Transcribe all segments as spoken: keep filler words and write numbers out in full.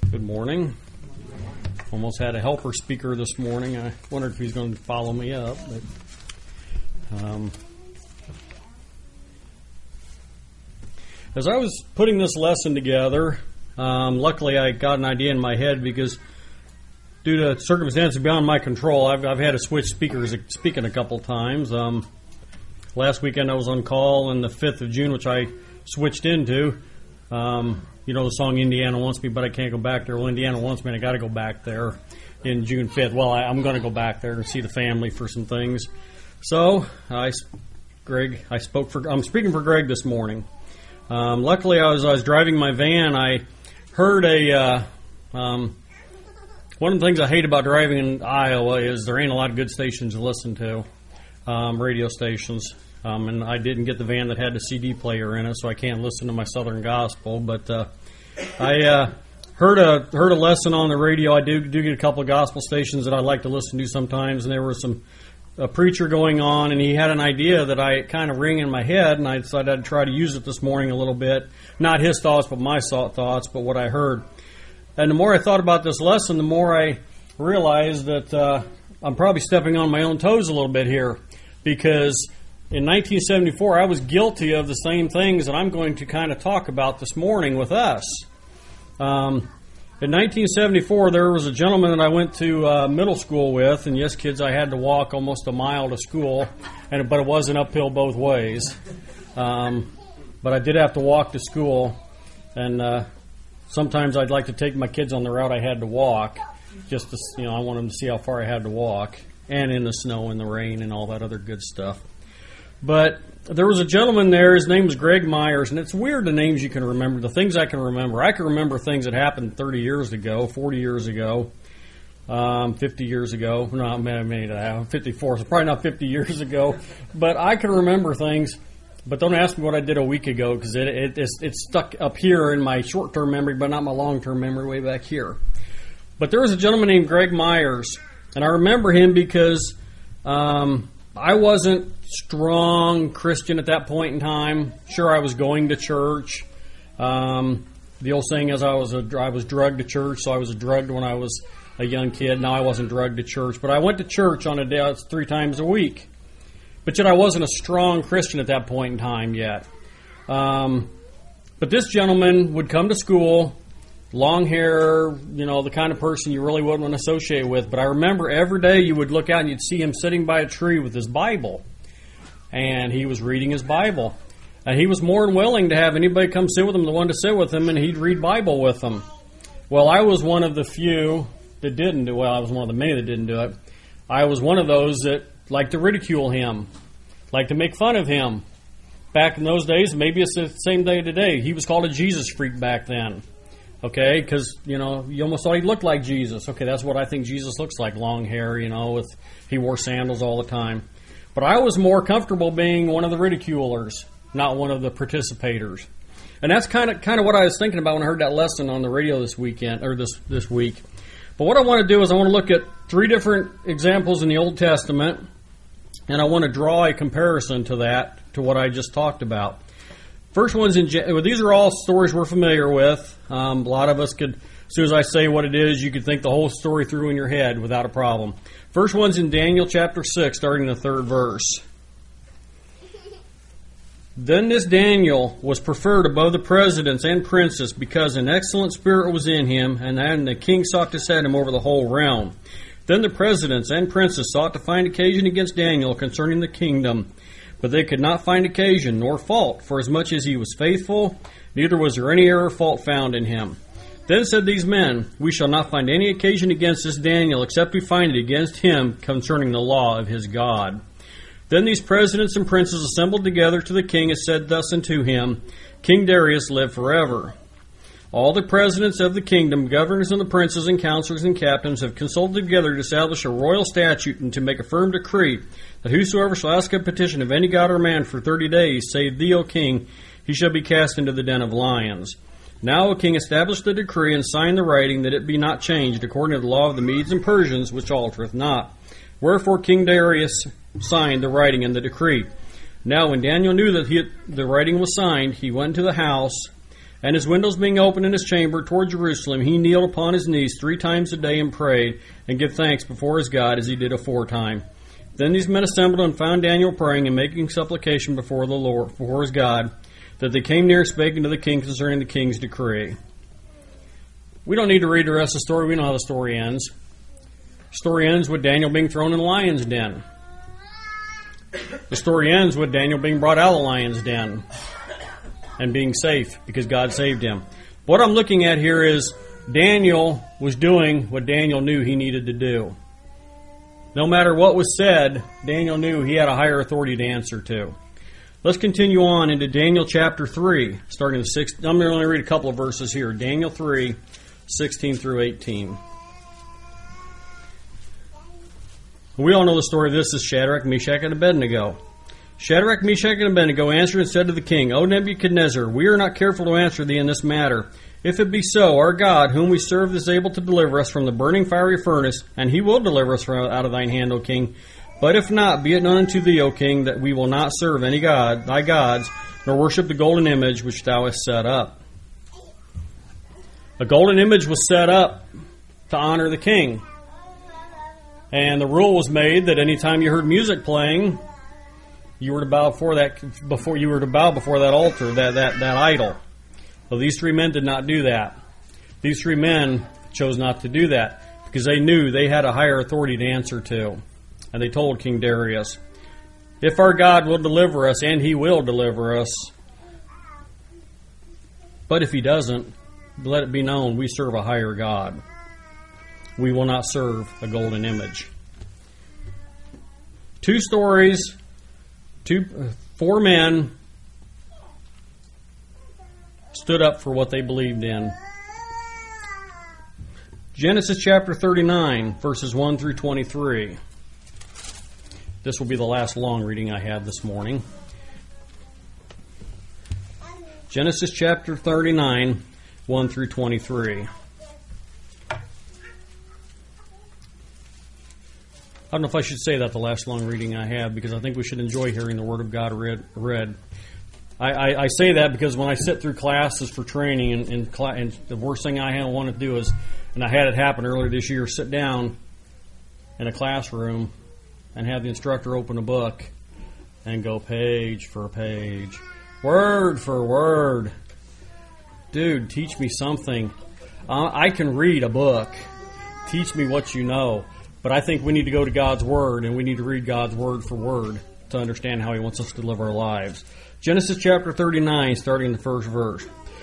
Good morning. Almost had a helper speaker this morning. I wondered if he's going to follow me up. But, um, as I was putting this lesson together, um, luckily I got an idea in my head because due to circumstances beyond my control, I've, I've had to switch speakers speaking a couple times. Um, last weekend I was on call on the fifth of June, which I switched into. Um, you know the song Indiana Wants Me, but I can't go back there. Well, Indiana wants me, and I got to go back there in June fifth. Well, I, I'm going to go back there and see the family for some things. So, I, Greg, I spoke for. I'm speaking for Greg this morning. Um, luckily, I was I was driving my van. I heard a. Uh, um, one of the things I hate about driving in Iowa is there ain't a lot of good stations to listen to, um, radio stations. Um, and I didn't get the van that had the C D player in it, so I can't listen to my Southern Gospel. But uh, I uh, heard a heard a lesson on the radio. I do do get a couple of gospel stations that I like to listen to sometimes, and there was some a preacher going on, and he had an idea that I kind of ring in my head, and I decided I'd try to use it this morning a little bit. Not his thoughts, but my thoughts, but what I heard. And the more I thought about this lesson, the more I realized that uh, I'm probably stepping on my own toes a little bit here, because in nineteen seventy-four, I was guilty of the same things that I'm going to kind of talk about this morning with us. Um, in nineteen seventy-four, there was a gentleman that I went to uh, middle school with, and yes, kids, I had to walk almost a mile to school, and but it wasn't uphill both ways. Um, but I did have to walk to school, and uh, sometimes I'd like to take my kids on the route I had to walk, just to, you know, I want them to see how far I had to walk, and in the snow and the rain and all that other good stuff. But there was a gentleman there, his name was Greg Myers, and it's weird the names you can remember, the things I can remember. I can remember things that happened thirty years ago, forty years ago, um, fifty years ago. No, maybe I'm fifty-four, so probably not fifty years ago. But I can remember things, but don't ask me what I did a week ago, because it, it, it's, it's stuck up here in my short-term memory, but not my long-term memory way back here. But there was a gentleman named Greg Myers, and I remember him because Um, I wasn't strong Christian at that point in time. Sure, I was going to church. Um, the old saying is I was a, I was drugged to church, so I was drugged when I was a young kid. No, I wasn't drugged to church, but I went to church on a day three times a week. But yet I wasn't a strong Christian at that point in time yet. Um, but this gentleman would come to school, long hair, you know, the kind of person you really wouldn't want to associate with. But I remember every day you would look out and you'd see him sitting by a tree with his Bible. And he was reading his Bible. And he was more than willing to have anybody come sit with him, the one to sit with him, and he'd read Bible with them. Well, I was one of the few that didn't do well. I was one of the many that didn't do it. I was one of those that liked to ridicule him, liked to make fun of him. Back in those days, maybe it's the same day today. He was called a Jesus freak back then. Okay, because, you know, you almost thought he looked like Jesus. Okay, that's what I think Jesus looks like, long hair, you know, with he wore sandals all the time. But I was more comfortable being one of the ridiculers, not one of the participators. And that's kind of kind of what I was thinking about when I heard that lesson on the radio this weekend, or this, this week. But what I want to do is I want to look at three different examples in the Old Testament, and I want to draw a comparison to that, to what I just talked about. First one's in, well, these are all stories we're familiar with. Um, a lot of us could, as soon as I say what it is, you could think the whole story through in your head without a problem. First one's in Daniel chapter six, starting in the third verse. Then this Daniel was preferred above the presidents and princes, because an excellent spirit was in him, and then the king sought to set him over the whole realm. Then the presidents and princes sought to find occasion against Daniel concerning the kingdom. But they could not find occasion nor fault, for as much as he was faithful, neither was there any error or fault found in him. Then said these men, We shall not find any occasion against this Daniel, except we find it against him concerning the law of his God. Then these presidents and princes assembled together to the king, and said thus unto him, King Darius, live forever. All the presidents of the kingdom, governors and the princes and counselors and captains have consulted together to establish a royal statute and to make a firm decree that whosoever shall ask a petition of any god or man for thirty days, save thee, O king, he shall be cast into the den of lions. Now, O king, establish the decree and sign the writing, that it be not changed, according to the law of the Medes and Persians, which altereth not. Wherefore King Darius signed the writing and the decree. Now when Daniel knew that he, the writing was signed, he went to the house, And his windows being open in his chamber toward Jerusalem, he kneeled upon his knees three times a day and prayed, and gave thanks before his God as he did aforetime. Then these men assembled and found Daniel praying and making supplication before the Lord, before his God, that they came near and spake unto the king concerning the king's decree. We don't need to read the rest of the story. We know how the story ends. The story ends with Daniel being thrown in the lion's den. The story ends with Daniel being brought out of the lion's den and being safe because God saved him. What I'm looking at here is Daniel was doing what Daniel knew he needed to do. No matter what was said, Daniel knew he had a higher authority to answer to. Let's continue on into Daniel chapter three, starting the sixth. I'm going to only read a couple of verses here. Daniel three, sixteen through eighteen. We all know the story of this is Shadrach, Meshach, and Abednego. Shadrach, Meshach, and Abednego answered and said to the king, O Nebuchadnezzar, we are not careful to answer thee in this matter. If it be so, our God, whom we serve, is able to deliver us from the burning fiery furnace, and he will deliver us from out of thine hand, O king. But if not, be it known unto thee, O king, that we will not serve any god, thy gods, nor worship the golden image which thou hast set up. A golden image was set up to honor the king. And the rule was made that any time you heard music playing, you were to bow before that before you were to bow before that altar, that, that, that idol. Well, these three men did not do that. These three men chose not to do that because they knew they had a higher authority to answer to. And they told King Darius, if our God will deliver us, and he will deliver us, but if he doesn't, let it be known we serve a higher God. We will not serve a golden image. Two stories, two, four men stood up for what they believed in. Genesis chapter thirty-nine, verses one through twenty-three. This will be the last long reading I have this morning. Genesis chapter thirty-nine, one through twenty-three. I don't know if I should say that the last long reading I have, because I think we should enjoy hearing the Word of God read. read. I, I, I say that because when I sit through classes for training, and, and, cl- and the worst thing I want to do is, and I had it happen earlier this year, sit down in a classroom and have the instructor open a book and go page for page, word for word. Dude, teach me something. Uh, I can read a book. Teach me what you know. But I think we need to go to God's Word, and we need to read God's Word for word to understand how He wants us to live our lives. Genesis chapter thirty-nine, starting in the first verse.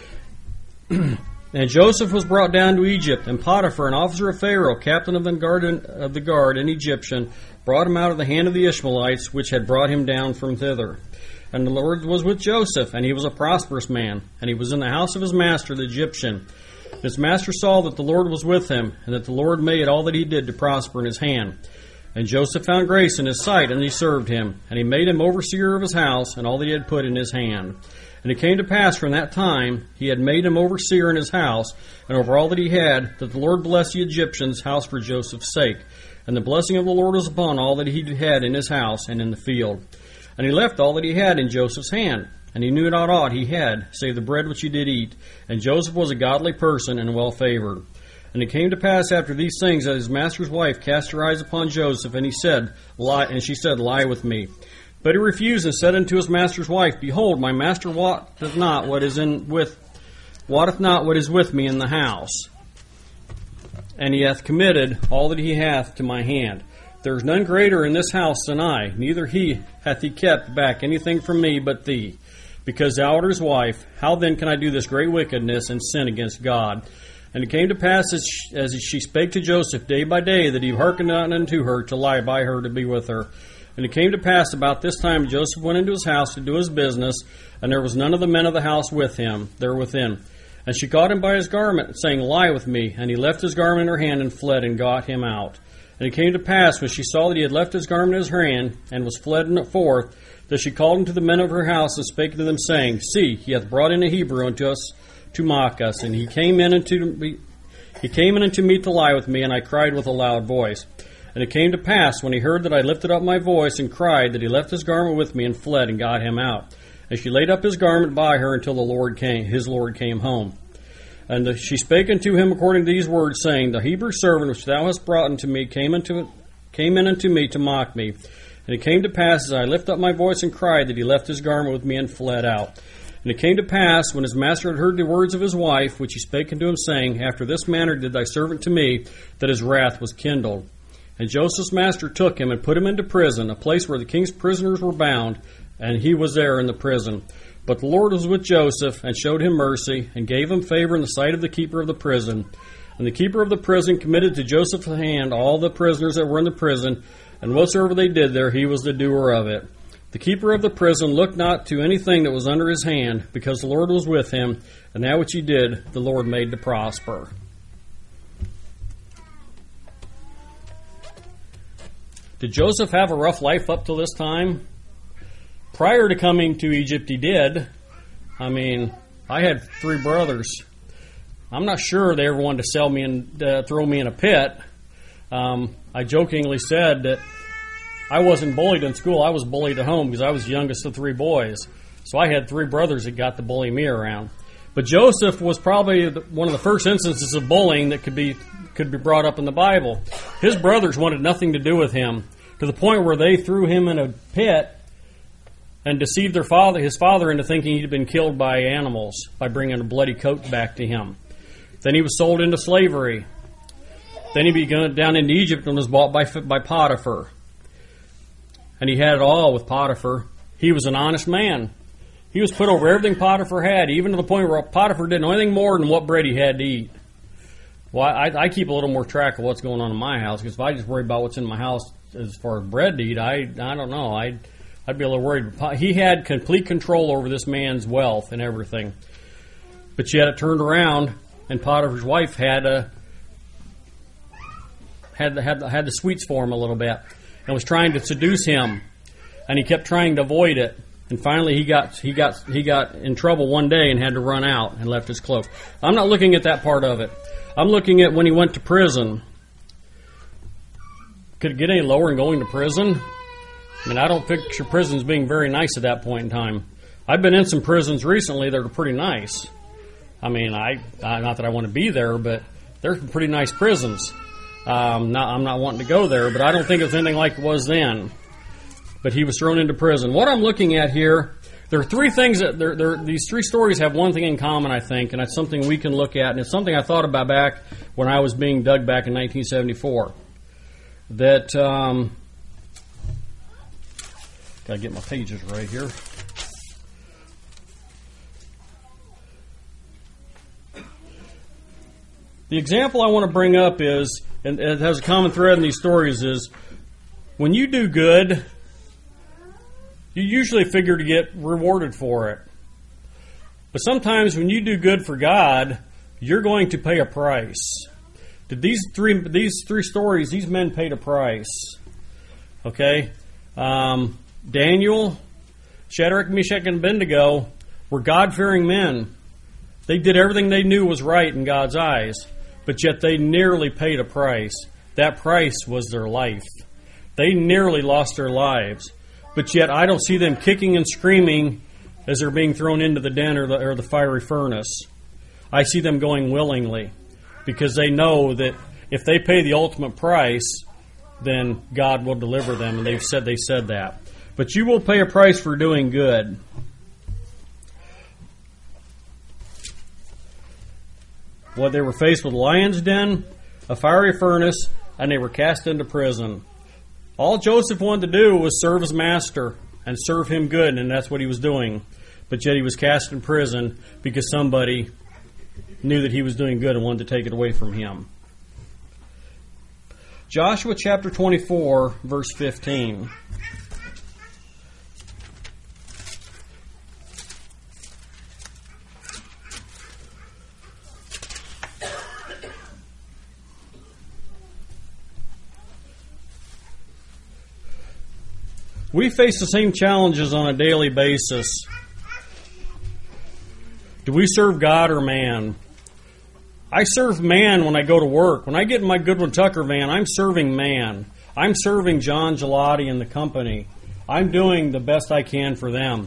And Joseph was brought down to Egypt, and Potiphar, an officer of Pharaoh, captain of the guard, of the guard, an Egyptian, brought him out of the hand of the Ishmaelites, which had brought him down from thither. And the Lord was with Joseph, and he was a prosperous man, and he was in the house of his master, the Egyptian. His master saw that the Lord was with him, and that the Lord made all that he did to prosper in his hand. And Joseph found grace in his sight, and he served him. And he made him overseer of his house, and all that he had put in his hand. And it came to pass from that time, he had made him overseer in his house, and over all that he had, that the Lord blessed the Egyptian's house for Joseph's sake. And the blessing of the Lord was upon all that he had in his house and in the field. And he left all that he had in Joseph's hand. And he knew not aught he had, save the bread which he did eat. And Joseph was a godly person and well favored. And it came to pass after these things that his master's wife cast her eyes upon Joseph, and he said, Lie, and she said, Lie with me. But he refused and said unto his master's wife, Behold, my master wotteth not what is in with wotteth not what is with me in the house, and he hath committed all that he hath to my hand. There is none greater in this house than I, neither he hath he kept back anything from me but thee. Because thou art his wife, how then can I do this great wickedness and sin against God? And it came to pass as she, as she spake to Joseph day by day, that he hearkened not unto her to lie by her to be with her. And it came to pass about this time Joseph went into his house to do his business, and there was none of the men of the house with him there within. And she caught him by his garment, saying, Lie with me. And he left his garment in her hand and fled and got him out. And it came to pass, when she saw that he had left his garment in his hand and was fled forth, that she called unto the men of her house and spake to them, saying, See, he hath brought in a Hebrew unto us to mock us. And he came in unto he came in unto me to lie with me, and I cried with a loud voice. And it came to pass, when he heard that I lifted up my voice and cried, that he left his garment with me and fled and got him out. And she laid up his garment by her until the Lord came, his Lord came home. And the, she spake unto him according to these words, saying, The Hebrew servant which thou hast brought unto me came, unto, came in unto me to mock me. And it came to pass, as I lifted up my voice and cried, that he left his garment with me and fled out. And it came to pass, when his master had heard the words of his wife, which he spake unto him, saying, After this manner did thy servant to me, that his wrath was kindled. And Joseph's master took him and put him into prison, a place where the king's prisoners were bound, and he was there in the prison. But the Lord was with Joseph, and showed him mercy, and gave him favor in the sight of the keeper of the prison. And the keeper of the prison committed to Joseph's hand all the prisoners that were in the prison, and whatsoever they did there, he was the doer of it. The keeper of the prison looked not to anything that was under his hand, because the Lord was with him, and that which he did, the Lord made to prosper. Did Joseph have a rough life up till this time? Prior to coming to Egypt, he did. I mean, I had three brothers. I'm not sure they ever wanted to sell me and uh, throw me in a pit. Um, I jokingly said that I wasn't bullied in school. I was bullied at home because I was the youngest of three boys. So I had three brothers that got to bully me around. But Joseph was probably one of the first instances of bullying that could be could be brought up in the Bible. His brothers wanted nothing to do with him, to the point where they threw him in a pit and deceived their father, his father into thinking he'd been killed by animals by bringing a bloody coat back to him. Then he was sold into slavery. Then he began down into Egypt and was bought by, by Potiphar. And he had it all with Potiphar. He was an honest man. He was put over everything Potiphar had, even to the point where Potiphar didn't know anything more than what bread he had to eat. Well, I, I keep a little more track of what's going on in my house, because if I just worry about what's in my house as far as bread to eat, I I don't know. I'd, I'd be a little worried. He had complete control over this man's wealth and everything. But yet it turned around, and Potiphar's wife had a, had the, had the, had the sweets for him a little bit, and was trying to seduce him, and he kept trying to avoid it. And finally, he got he got he got in trouble one day and had to run out and left his cloak. I'm not looking at that part of it. I'm looking at when he went to prison. Could it get any lower than going to prison? I mean, I don't picture prisons being very nice at that point in time. I've been in some prisons recently that are pretty nice. I mean, I, I not that I want to be there, but they're pretty nice prisons. Um, not, I'm not wanting to go there, but I don't think it's anything like it was then. But he was thrown into prison. What I'm looking at here, there are three things that they're, they're, these three stories have one thing in common, I think, and it's something we can look at, and it's something I thought about back when I was being dug back in nineteen seventy-four. That, um, gotta get my pages right here. The example I want to bring up is, and it has a common thread in these stories, is when you do good, you usually figure to get rewarded for it. But sometimes when you do good for God, you're going to pay a price. Did these three these three stories, these men paid a price. Okay? Um, Daniel, Shadrach, Meshach, and Abednego were God-fearing men. They did everything they knew was right in God's eyes, but yet they nearly paid a price. That price was their life. They nearly lost their lives. But yet I don't see them kicking and screaming as they're being thrown into the den or the, or the fiery furnace. I see them going willingly, because they know that if they pay the ultimate price, then God will deliver them, and they've said they said that. But you will pay a price for doing good. Well, they were faced with a lion's den, a fiery furnace, and they were cast into prison. All Joseph wanted to do was serve his master and serve him good, and that's what he was doing. But yet he was cast in prison because somebody knew that he was doing good and wanted to take it away from him. Joshua chapter twenty-four, verse fifteen. We face the same challenges on a daily basis. Do we serve God or man? I serve man when I go to work. When I get in my Goodwin Tucker van, I'm serving man. I'm serving John Gelati and the company. I'm doing the best I can for them.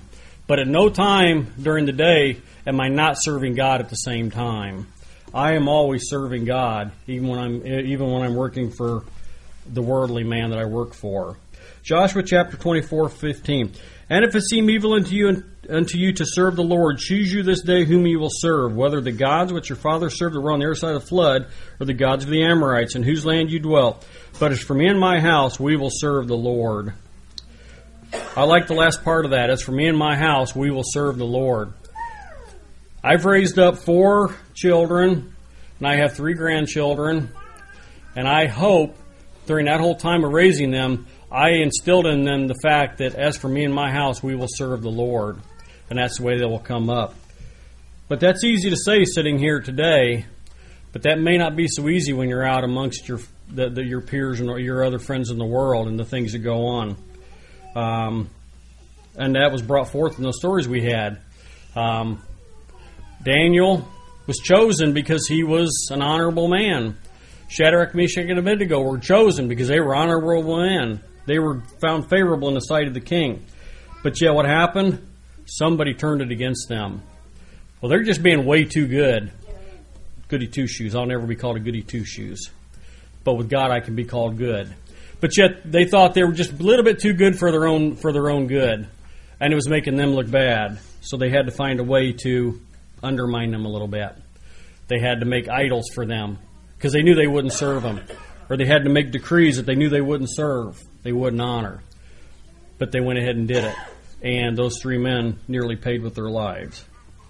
But at no time during the day am I not serving God at the same time. I am always serving God, even when I'm even when I'm working for the worldly man that I work for. Joshua chapter twenty-four, fifteen. And if it seem evil unto you unto you to serve the Lord, choose you this day whom you will serve, whether the gods which your fathers served that were on the other side of the flood, or the gods of the Amorites, in whose land you dwell. But as for me and my house, we will serve the Lord. I like the last part of that. As for me and my house, we will serve the Lord. I've raised up four children, and I have three grandchildren, and I hope during that whole time of raising them, I instilled in them the fact that as for me and my house, we will serve the Lord. And that's the way they will come up. But that's easy to say sitting here today, but that may not be so easy when you're out amongst your the, the, your peers and your other friends in the world and the things that go on. Um, and that was brought forth in those stories we had. Um, Daniel was chosen because he was an honorable man. Shadrach, Meshach, and Abednego were chosen because they were honorable men. They were found favorable in the sight of the king. But yet what happened? Somebody turned it against them. Well, they're just being way too good. Goody two-shoes. I'll never be called a goody two-shoes. But with God, I can be called good. But yet they thought they were just a little bit too good for their own for their own good. And it was making them look bad. So they had to find a way to undermine them a little bit. They had to make idols for them because they knew they wouldn't serve them. Or they had to make decrees that they knew they wouldn't serve, they wouldn't honor. But they went ahead and did it. And those three men nearly paid with their lives.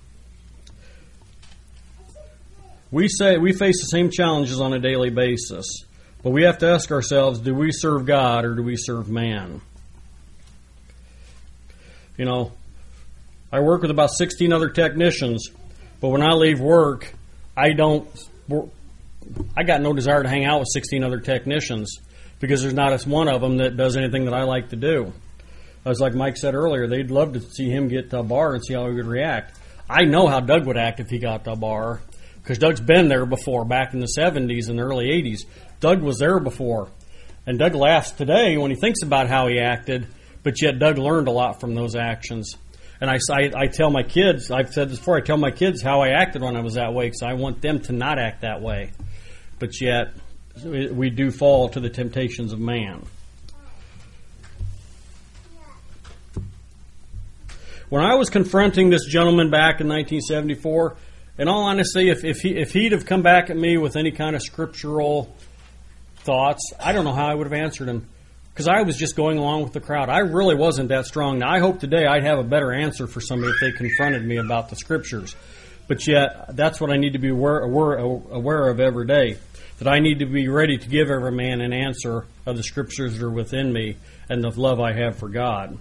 We say we face the same challenges on a daily basis. But we have to ask ourselves, do we serve God or do we serve man? You know, I work with about sixteen other technicians, but when I leave work, I don't... I got no desire to hang out with sixteen other technicians because there's not a one of them that does anything that I like to do. As like Mike said earlier, they'd love to see him get to a bar and see how he would react. I know how Doug would act if he got to a bar because Doug's been there before back in the seventies and the early eighties. Doug was there before. And Doug laughs today when he thinks about how he acted, but yet Doug learned a lot from those actions. And I, I, I tell my kids, I've said this before, I tell my kids how I acted when I was that way because I want them to not act that way. But yet, we do fall to the temptations of man. When I was confronting this gentleman back in nineteen seventy-four, in all honesty, if, if, he, if he'd have come back at me with any kind of scriptural thoughts, I don't know how I would have answered him. Because I was just going along with the crowd. I really wasn't that strong. Now, I hope today I'd have a better answer for somebody if they confronted me about the scriptures. But yet, that's what I need to be aware, aware, aware of every day. That I need to be ready to give every man an answer of the scriptures that are within me and the love I have for God.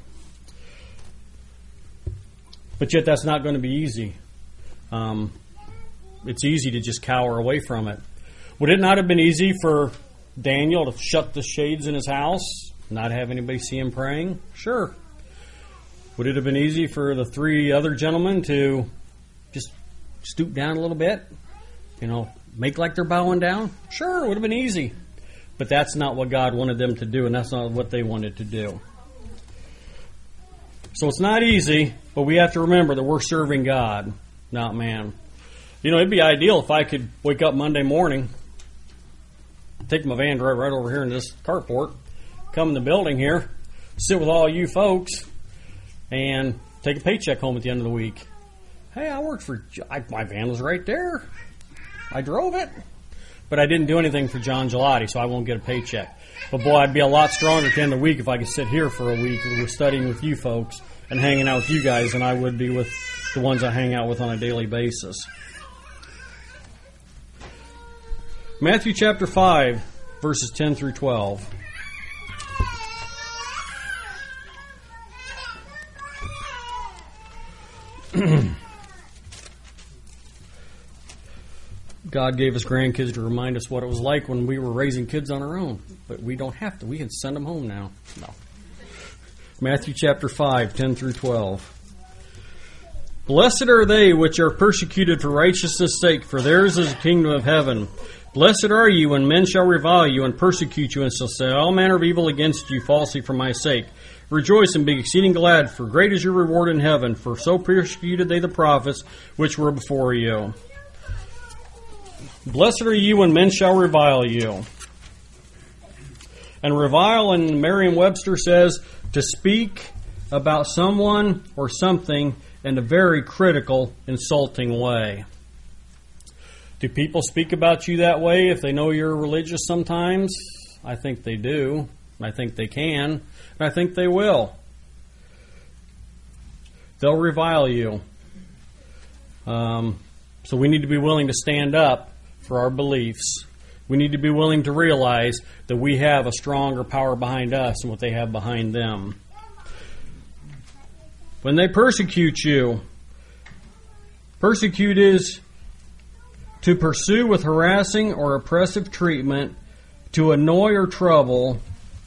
But yet that's not going to be easy. Um, it's easy to just cower away from it. Would it not have been easy for Daniel to shut the shades in his house, not have anybody see him praying? Sure. Would it have been easy for the three other gentlemen to just stoop down a little bit? You know, make like they're bowing down? Sure, it would have been easy. But that's not what God wanted them to do, and that's not what they wanted to do. So it's not easy, but we have to remember that we're serving God, not man. You know, it'd be ideal if I could wake up Monday morning, take my van right, right over here in this carport, come in the building here, sit with all you folks, and take a paycheck home at the end of the week. Hey, I worked for... I, my van was right there. I drove it. But I didn't do anything for John Gelati, so I won't get a paycheck. But boy, I'd be a lot stronger at the end of the week if I could sit here for a week and we're studying with you folks and hanging out with you guys than I would be with the ones I hang out with on a daily basis. Matthew chapter five, verses ten through twelve. God gave us grandkids to remind us what it was like when we were raising kids on our own. But we don't have to. We can send them home now. No. Matthew chapter five, ten through twelve. Blessed are they which are persecuted for righteousness' sake, for theirs is the kingdom of heaven. Blessed are you when men shall revile you and persecute you and shall say all manner of evil against you falsely for my sake. Rejoice and be exceeding glad, for great is your reward in heaven, for so persecuted they the prophets which were before you. Blessed are you when men shall revile you. And revile in Merriam-Webster says to speak about someone or something in a very critical, insulting way. Do people speak about you that way if they know you're religious sometimes? I think they do. I think they can. And I think they will. They'll revile you. Um, so we need to be willing to stand up for our beliefs. We need to be willing to realize that we have a stronger power behind us than what they have behind them. When they persecute you, persecute is to pursue with harassing or oppressive treatment, to annoy or trouble.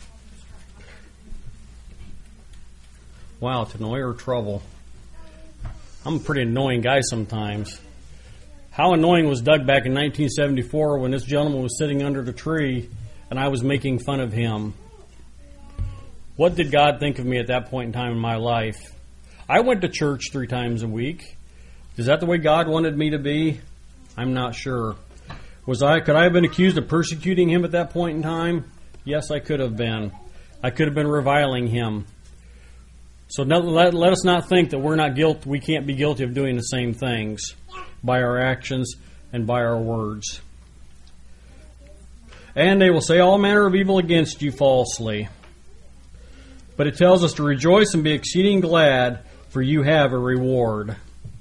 Wow, to annoy or trouble. I'm a pretty annoying guy sometimes. How annoying was Doug back in nineteen seventy-four when this gentleman was sitting under the tree and I was making fun of him? What did God think of me at that point in time in my life? I went to church three times a week. Is that the way God wanted me to be? I'm not sure. Was I? Could I have been accused of persecuting him at that point in time? Yes, I could have been. I could have been reviling him. So let, let, let us not think that we're not guilty. We can't be guilty of doing the same things by our actions and by our words. And they will say all manner of evil against you falsely. But it tells us to rejoice and be exceeding glad, for you have a reward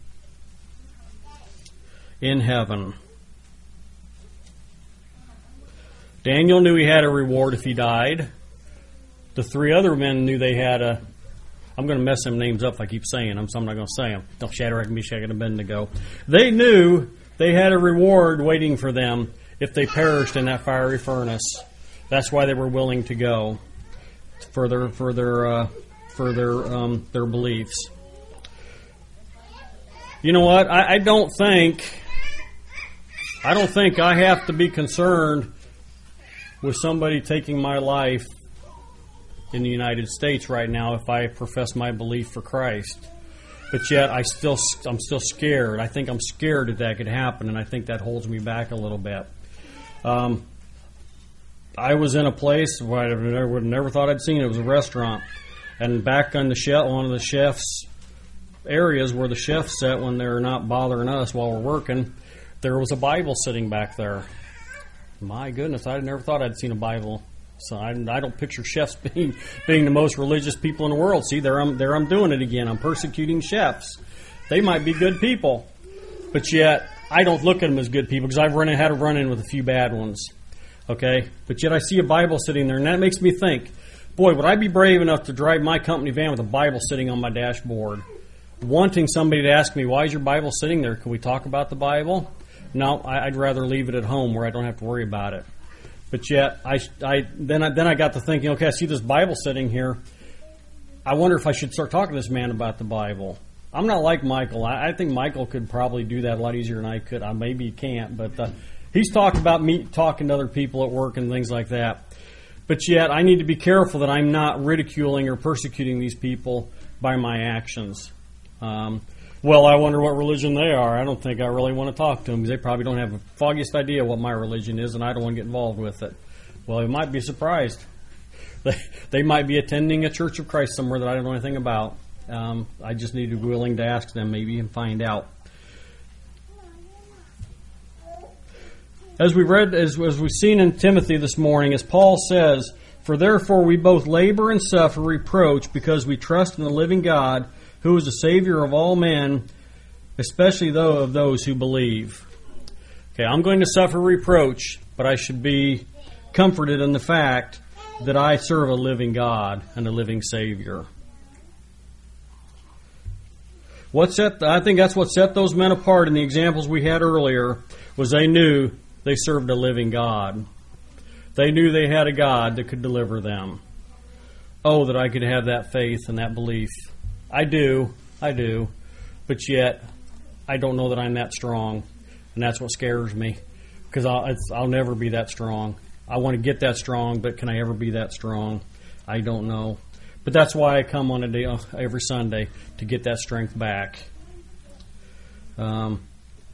in heaven. Daniel knew he had a reward if he died. The three other men knew they had a... I'm going to mess them names up if I keep saying them, so I'm not going to say them. Don't Shadrach, Meshach, and Abednego. They knew they had a reward waiting for them if they perished in that fiery furnace. That's why they were willing to go for their for their uh, for their um, their beliefs. You know what? I, I don't think I don't think I have to be concerned with somebody taking my life in the United States right now if I profess my belief for Christ. But yet I still I'm still scared. I think I'm scared that that could happen, and I think that holds me back a little bit. Um, I was in a place where I would never, never thought I'd seen it. It was a restaurant, and back on the chef, one of the chef's areas where the chefs sit when they're not bothering us while we're working, there was a Bible sitting back there. My goodness, I never thought I'd seen a Bible. So I, I don't picture chefs being being the most religious people in the world. See, there I'm there I'm doing it again. I'm persecuting chefs. They might be good people, but yet I don't look at them as good people because I've run had to run in with a few bad ones. Okay, but yet I see a Bible sitting there, and that makes me think, boy, would I be brave enough to drive my company van with a Bible sitting on my dashboard, wanting somebody to ask me, why is your Bible sitting there? Can we talk about the Bible? No, I, I'd rather leave it at home where I don't have to worry about it. But yet, I, I then I then I got to thinking, okay, I see this Bible sitting here. I wonder if I should start talking to this man about the Bible. I'm not like Michael. I, I think Michael could probably do that a lot easier than I could. I maybe he can't, but uh, he's talked about me talking to other people at work and things like that. But yet, I need to be careful that I'm not ridiculing or persecuting these people by my actions. Um, well, I wonder what religion they are. I don't think I really want to talk to them because they probably don't have the foggiest idea what my religion is, and I don't want to get involved with it. Well, you might be surprised. They, they might be attending a Church of Christ somewhere that I don't know anything about. Um, I just need to be willing to ask them maybe and find out. As we read, as, as we've seen in Timothy this morning, as Paul says, "For therefore we both labor and suffer reproach because we trust in the living God, who is the Savior of all men, especially though of those who believe." Okay, I'm going to suffer reproach, but I should be comforted in the fact that I serve a living God and a living Savior. What set, I think that's what set those men apart in the examples we had earlier, was they knew they served a living God. They knew they had a God that could deliver them. Oh, that I could have that faith and that belief. I do, I do, but yet I don't know that I'm that strong, and that's what scares me. because I'll, it's, I'll never be that strong. I want to get that strong, but can I ever be that strong? I don't know. But that's why I come on a day every Sunday, to get that strength back. Um,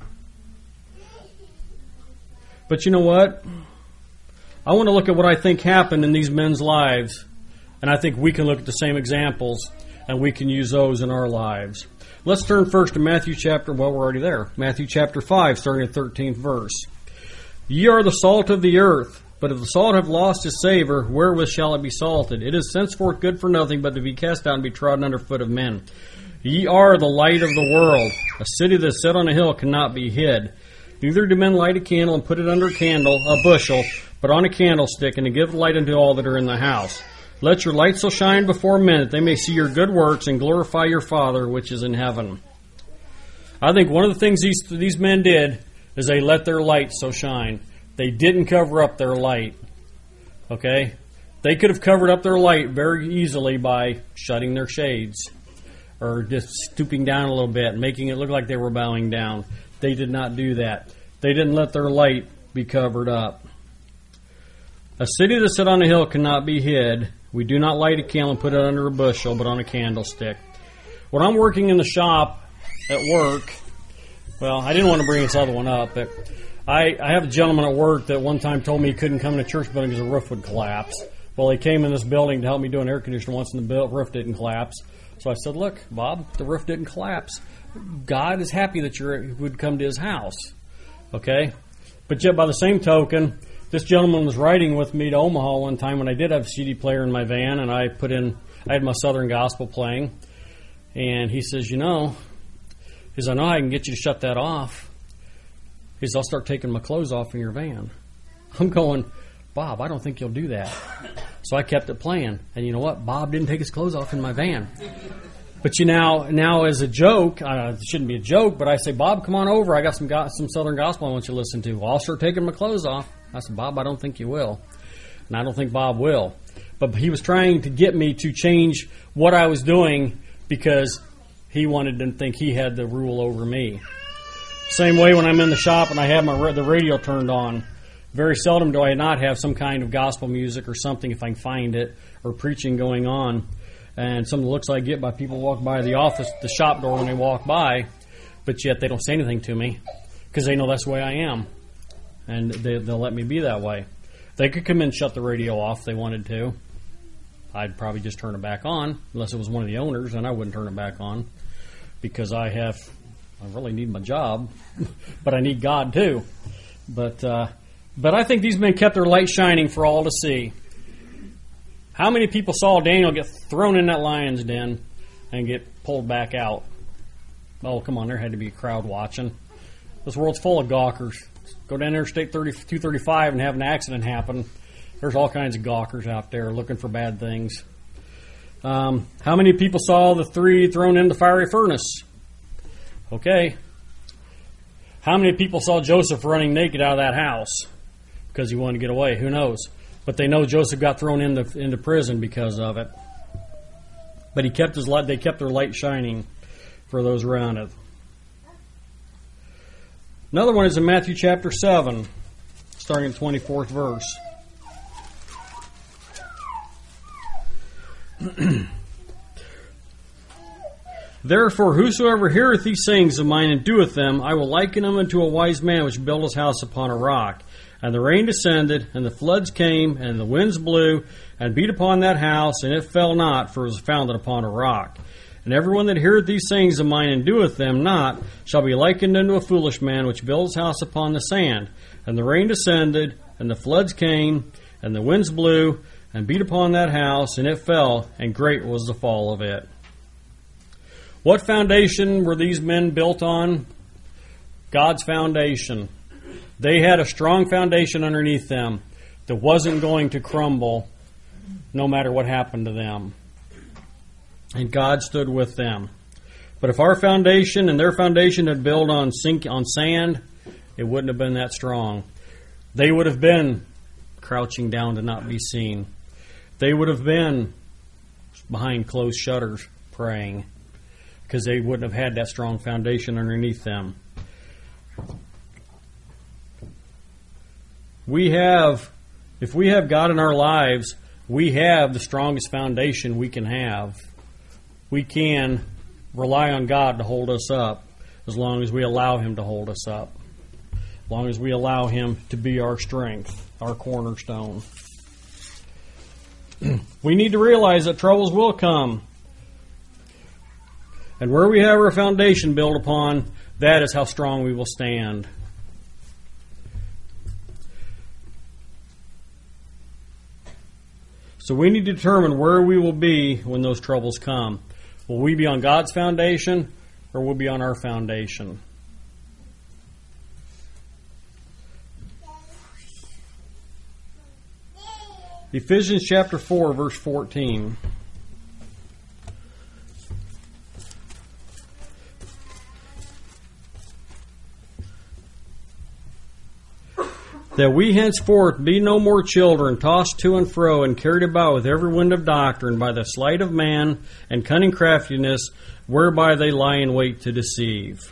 but you know what? I want to look at what I think happened in these men's lives, and I think we can look at the same examples, and we can use those in our lives. Let's turn first to Matthew chapter, well, we're already there. Matthew chapter five, starting at thirteenth verse. Ye are the salt of the earth, but if the salt have lost his savor, wherewith shall it be salted? It is henceforth good for nothing, but to be cast out and be trodden under foot of men. Ye are the light of the world. A city that is set on a hill cannot be hid. Neither do men light a candle and put it under a candle, a bushel, but on a candlestick, and to give light unto all that are in the house. Let your light so shine before men, that they may see your good works and glorify your Father which is in heaven. I think one of the things these, these men did is they let their light so shine. They didn't cover up their light. Okay? They could have covered up their light very easily by shutting their shades or just stooping down a little bit, making it look like they were bowing down. They did not do that. They didn't let their light be covered up. A city that set on a hill cannot be hid. We do not light a candle and put it under a bushel, but on a candlestick. When I'm working in the shop at work, well, I didn't want to bring this other one up, but I, I have a gentleman at work that one time told me he couldn't come in a church building because the roof would collapse. Well, he came in this building to help me do an air conditioner once, and the roof didn't collapse. So I said, look, Bob, the roof didn't collapse. God is happy that you would come to his house. Okay? But yet, by the same token, this gentleman was riding with me to Omaha one time when I did have a C D player in my van, and I put in, I had my Southern Gospel playing. And he says, you know, he says, I know I can get you to shut that off. He says, I'll start taking my clothes off in your van. I'm going, Bob, I don't think you'll do that. So I kept it playing. And you know what? Bob didn't take his clothes off in my van. But you now, now as a joke, uh, it shouldn't be a joke, but I say, Bob, come on over. I got some go- some Southern Gospel I want you to listen to. Well, I'll start taking my clothes off. I said, Bob, I don't think you will. And I don't think Bob will. But he was trying to get me to change what I was doing because he wanted to think he had the rule over me. Same way when I'm in the shop and I have my the radio turned on. Very seldom do I not have some kind of gospel music or something, if I can find it, or preaching going on. And some of the looks I get by people walk by the office, the shop door when they walk by, but yet they don't say anything to me because they know that's the way I am. And they, they'll let me be that way. They could come in and shut the radio off if they wanted to. I'd probably just turn it back on, unless it was one of the owners, and I wouldn't turn it back on because I have, I really need my job, but I need God too. But, uh, but I think these men kept their light shining for all to see. How many people saw Daniel get thrown in that lion's den and get pulled back out? Oh, come on, there had to be a crowd watching. This world's full of gawkers. Go down Interstate two thirty-five and have an accident happen. There's all kinds of gawkers out there looking for bad things. Um, how many people saw the three thrown in the fiery furnace? Okay. How many people saw Joseph running naked out of that house because he wanted to get away? Who knows? But they know Joseph got thrown into into prison because of it. But he kept his light. They kept their light shining for those around it. Another one is in Matthew chapter seven, starting at twenty-fourth verse. Therefore, whosoever heareth these sayings of mine and doeth them, I will liken him unto a wise man which built his house upon a rock. And the rain descended, and the floods came, and the winds blew, and beat upon that house, and it fell not, for it was founded upon a rock. And everyone that heareth these sayings of mine and doeth them not shall be likened unto a foolish man which built his house upon the sand. And the rain descended, and the floods came, and the winds blew, and beat upon that house, and it fell, and great was the fall of it. What foundation were these men built on? God's foundation. They had a strong foundation underneath them that wasn't going to crumble no matter what happened to them. And God stood with them. But if our foundation and their foundation had built on sink on sand, it wouldn't have been that strong. They would have been crouching down to not be seen. They would have been behind closed shutters praying because they wouldn't have had that strong foundation underneath them. we have, if we have God in our lives, we have the strongest foundation we can have. We can rely on God to hold us up as long as we allow Him to hold us up. As long as we allow Him to be our strength, our cornerstone. We need to realize that troubles will come. And where we have our foundation built upon, that is how strong we will stand. So we need to determine where we will be when those troubles come. Will we be on God's foundation, or will we be on our foundation? Ephesians chapter four, verse fourteen. That we henceforth be no more children, tossed to and fro, and carried about with every wind of doctrine, by the sleight of man and cunning craftiness, whereby they lie in wait to deceive.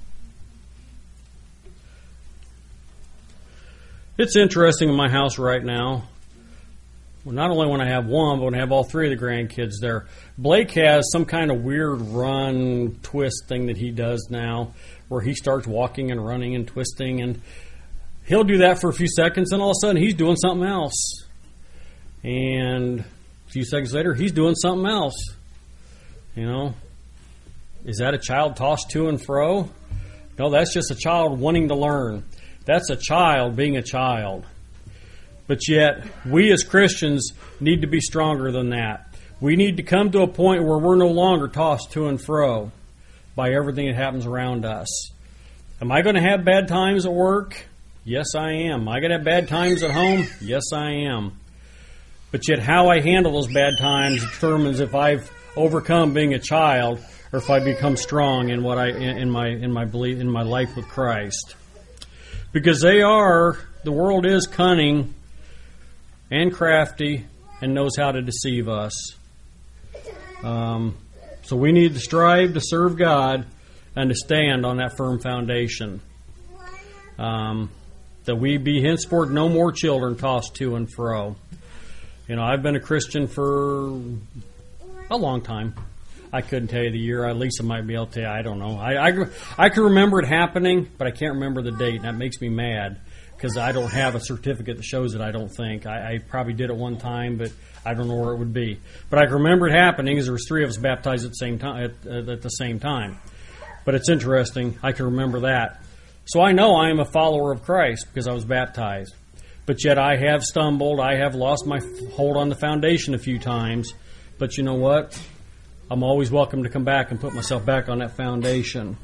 It's interesting in my house right now. Well, not only when I have one, but when I have all three of the grandkids there. Blake has some kind of weird run, twist thing that he does now, where he starts walking and running and twisting, and he'll do that for a few seconds, and all of a sudden he's doing something else. And a few seconds later, he's doing something else. You know, is that a child tossed to and fro? No, that's just a child wanting to learn. That's a child being a child. But yet, we as Christians need to be stronger than that. We need to come to a point where we're no longer tossed to and fro by everything that happens around us. Am I going to have bad times at work? Yes, I am. Am I going to have bad times at home? Yes, I am. But yet, how I handle those bad times determines if I've overcome being a child or if I become strong in what I in my in my belief in my life with Christ. Because they are, the world is cunning and crafty and knows how to deceive us. Um, so we need to strive to serve God and to stand on that firm foundation. Um, that we be henceforth no more children tossed to and fro. You know, I've been a Christian for a long time. I couldn't tell you the year. At least I might be able to tell you. I don't know. I, I, I can remember it happening, but I can't remember the date, and that makes me mad because I don't have a certificate that shows it, I don't think. I, I probably did it one time, but I don't know where it would be. But I can remember it happening because there was three of us baptized at the same time. At, at the same time. But it's interesting. I can remember that. So I know I am a follower of Christ because I was baptized. But yet I have stumbled. I have lost my hold on the foundation a few times. But you know what? I'm always welcome to come back and put myself back on that foundation.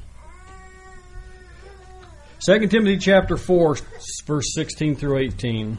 Second Timothy chapter four, verse sixteen through eighteen.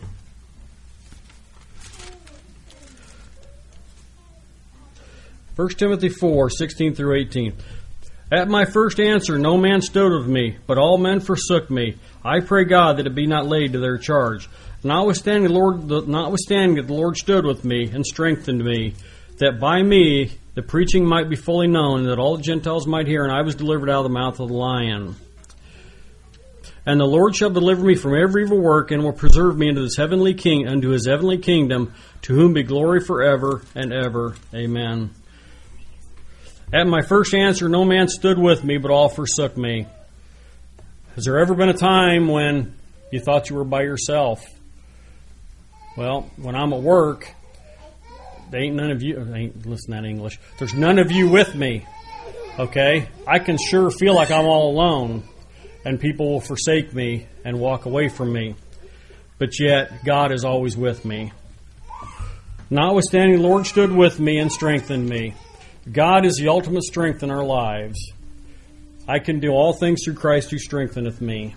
First Timothy four, sixteen through eighteen. At my first answer no man stood with me, but all men forsook me. I pray God that it be not laid to their charge. Notwithstanding the Lord, notwithstanding that the Lord stood with me and strengthened me, that by me the preaching might be fully known, and that all the Gentiles might hear, and I was delivered out of the mouth of the lion. And the Lord shall deliver me from every evil work, and will preserve me into his heavenly king, unto his heavenly kingdom, to whom be glory forever and ever. Amen. At my first answer, no man stood with me, but all forsook me. Has there ever been a time when you thought you were by yourself? Well, when I'm at work, there ain't none of you, ain't, listen to that English, there's none of you with me, okay? I can sure feel like I'm all alone, and people will forsake me and walk away from me. But yet, God is always with me. Notwithstanding, the Lord stood with me and strengthened me. God is the ultimate strength in our lives. I can do all things through Christ who strengtheneth me.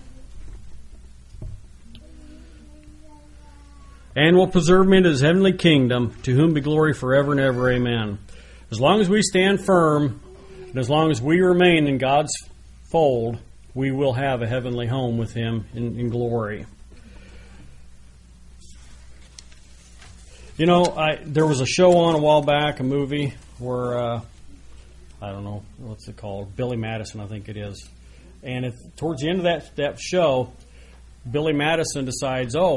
And will preserve me into his heavenly kingdom, to whom be glory forever and ever. Amen. As long as we stand firm, and as long as we remain in God's fold, we will have a heavenly home with him in, in glory. You know, I there was a show on a while back, a movie, where, uh, I don't know, what's it called? Billy Madison, I think it is. And if, towards the end of that, that show, Billy Madison decides, oh,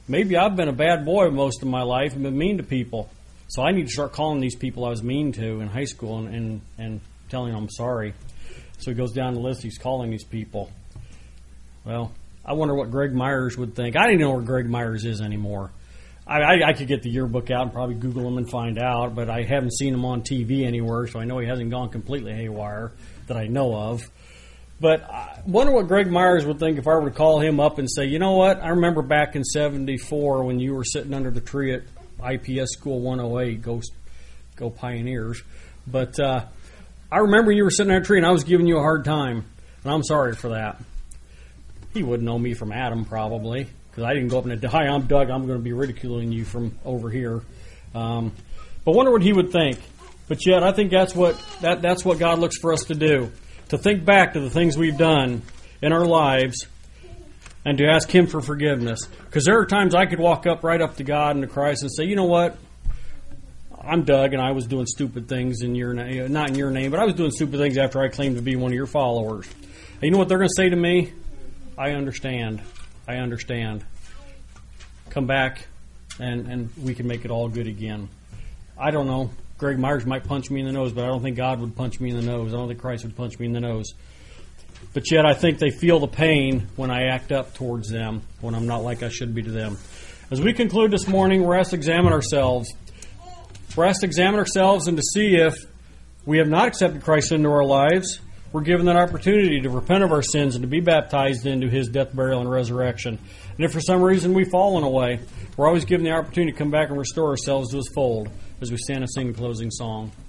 maybe I've been a bad boy most of my life and been mean to people. So I need to start calling these people I was mean to in high school and, and, and telling them I'm sorry. So he goes down the list. He's calling these people. Well, I wonder what Greg Myers would think. I don't even know where Greg Myers is anymore. I, I, I could get the yearbook out and probably Google him and find out, but I haven't seen him on T V anywhere, so I know he hasn't gone completely haywire that I know of. But I wonder what Greg Myers would think if I were to call him up and say, you know what, I remember back in seventy-four when you were sitting under the tree at I P S School one oh eight, go, go Pioneers. But uh, I remember you were sitting under a tree and I was giving you a hard time, and I'm sorry for that. He wouldn't know me from Adam probably, because I didn't go up and say, hi, I'm Doug, I'm going to be ridiculing you from over here. Um, but wonder what he would think. But yet I think that's what that that's what God looks for us to do. To think back to the things we've done in our lives and to ask Him for forgiveness. Because there are times I could walk up right up to God and to Christ and say, you know what, I'm Doug and I was doing stupid things in your name, not in your name, but I was doing stupid things after I claimed to be one of your followers. And you know what they're going to say to me? I understand. I understand. Come back and, and we can make it all good again. I don't know. Greg Myers might punch me in the nose, but I don't think God would punch me in the nose. I don't think Christ would punch me in the nose. But yet I think they feel the pain when I act up towards them, when I'm not like I should be to them. As we conclude this morning, we're asked to examine ourselves. We're asked to examine ourselves and to see if we have not accepted Christ into our lives. We're given that opportunity to repent of our sins and to be baptized into His death, burial, and resurrection. And if for some reason we've fallen away, we're always given the opportunity to come back and restore ourselves to His fold as we stand and sing the closing song.